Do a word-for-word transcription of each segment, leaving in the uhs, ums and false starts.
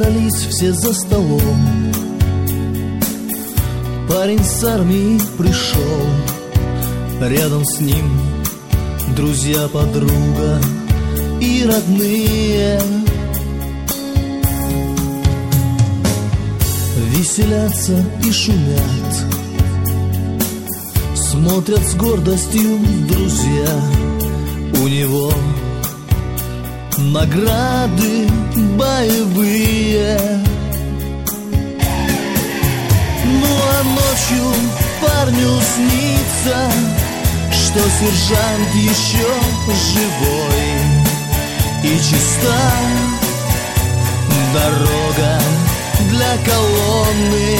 Собрались все за столом. Парень с армии пришел, рядом с ним друзья, подруга и родные. Веселятся и шумят, смотрят с гордостью друзья. У него награды боевые. Ну а ночью парню снится, что сержант еще живой, и чиста дорога для колонны,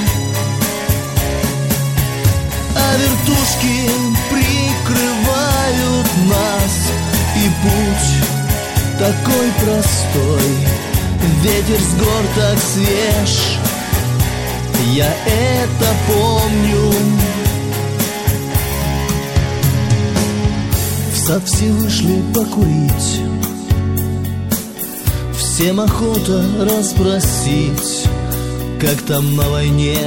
а вертушки прикрывают нас, и путь такой простой, ветер с гор так свеж, я это помню. В сад все вышли покурить, всем охота расспросить, как там на войне,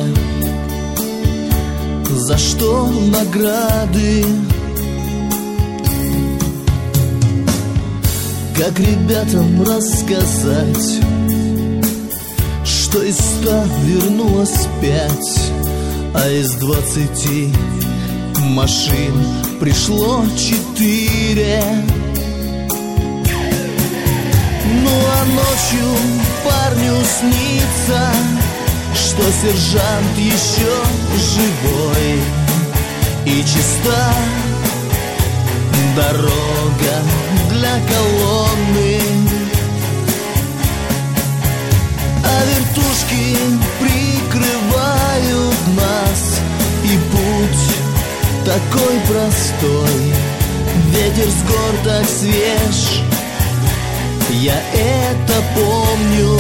за что награды, как ребятам рассказать, что из ста вернулось пять, а из двадцати машин пришло четыре. Ну а ночью парню снится, что сержант еще живой, и чиста дорога для колонны, а вертушки прикрывают нас, и путь такой простой, ветер с гор так свеж, я это помню.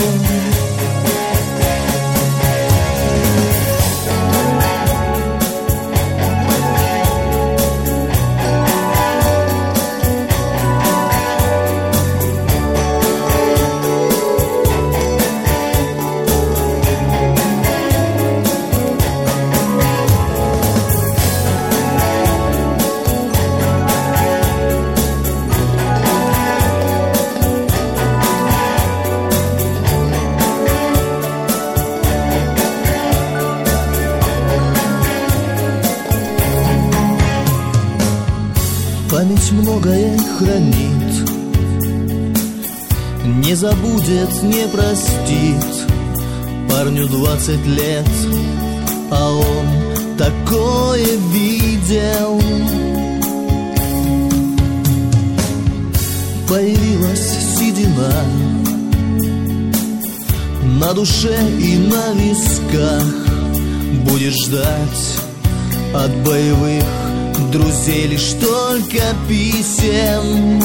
Память многое хранит, не забудет, не простит. Парню двадцать лет, а он такое видел. Появилась седина на душе и на висках. Будешь ждать от боевых друзей лишь только писем.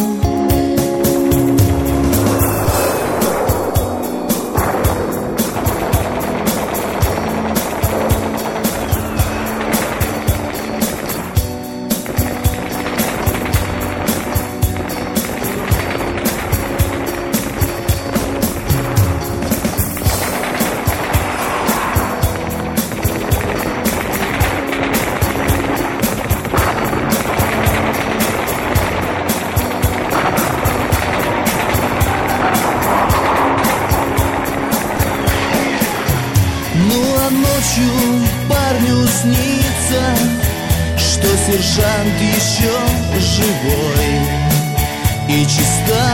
Ночью парню снится, что сержант еще живой, и чиста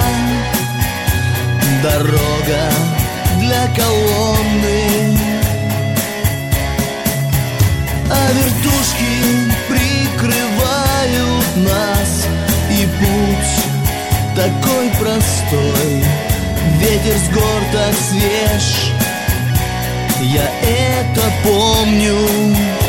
дорога для колонны, а вертушки прикрывают нас, и путь такой простой, ветер с гор так свеж, я это помню.